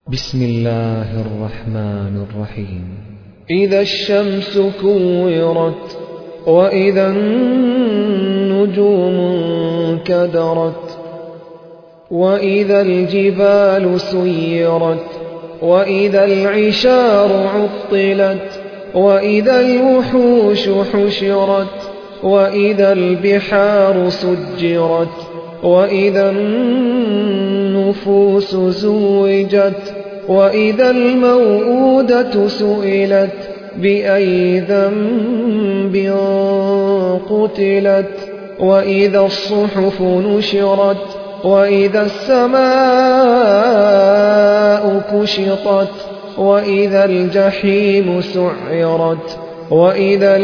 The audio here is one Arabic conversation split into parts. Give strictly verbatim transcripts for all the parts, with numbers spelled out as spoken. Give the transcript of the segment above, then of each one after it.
بسم الله الرحمن الرحيم. إذا الشمس كورت وإذا النجوم انكدرت وإذا الجبال سيرت وإذا العشار عطلت وإذا الوحوش حشرت وإذا البحار سجرت وإذا النفوس زوجت وإذا الموءودة سئلت بأي ذنب قتلت وإذا الصحف نشرت وإذا السماء كشطت وإذا الجحيم سعرت وإذا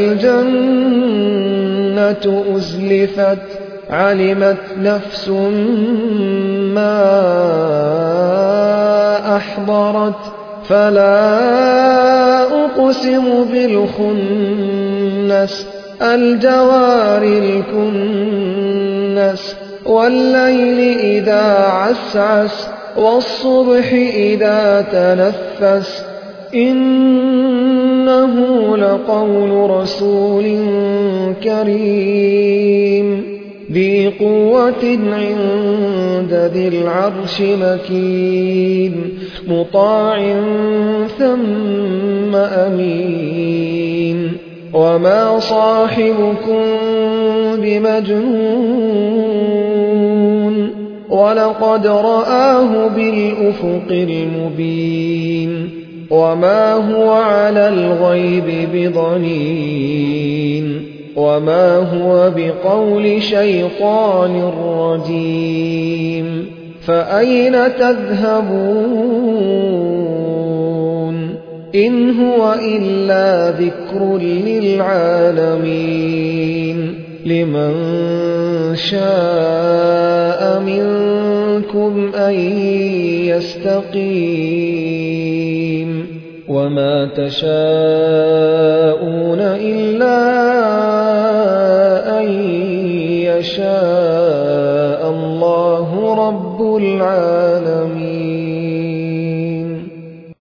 الجنة أزلفت علمت نفس ما أحضرت فلا أقسم بالخنس الجوار الكنس والليل إذا عسعس والصبح إذا تنفس إنه لقول رسول كريم ذي قوة عند ذي العرش مكين مطاع ثم أمين وما صاحبكم بمجنون ولقد رآه بالأفق المبين وما هو على الغيب بضنين وما هو بقول شيطان رجيم فأين تذهبون إن هو إلا ذكر للعالمين لمن شاء منكم أن يستقيم وما تشاءون إلا أن يشاء الله رب العالمين.